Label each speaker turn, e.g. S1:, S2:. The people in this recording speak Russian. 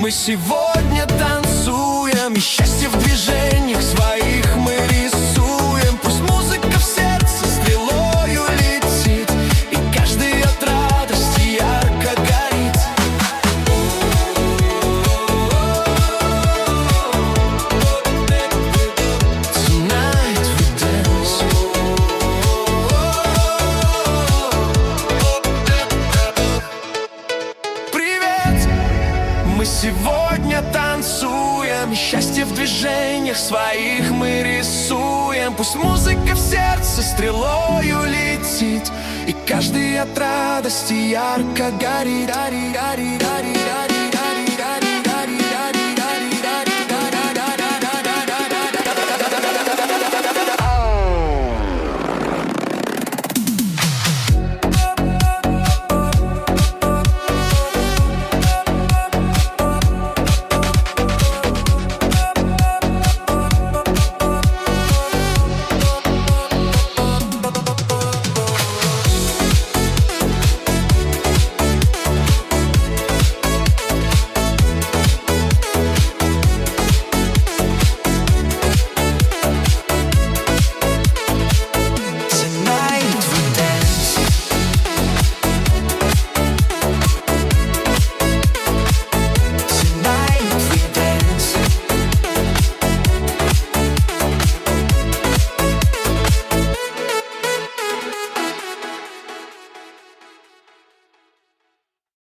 S1: Мы сегодня танцуем, и счастье в движениях своих мы рисуем. Пусть музыка в сердце стрелою летит, и каждый от радости ярко горит. Tonight we dance. Привет! Мы сегодня танцуем, и счастье в движениях своих мы рисуем. Пусть музыка в сердце стрелою летит, и каждый от радости ярко горит.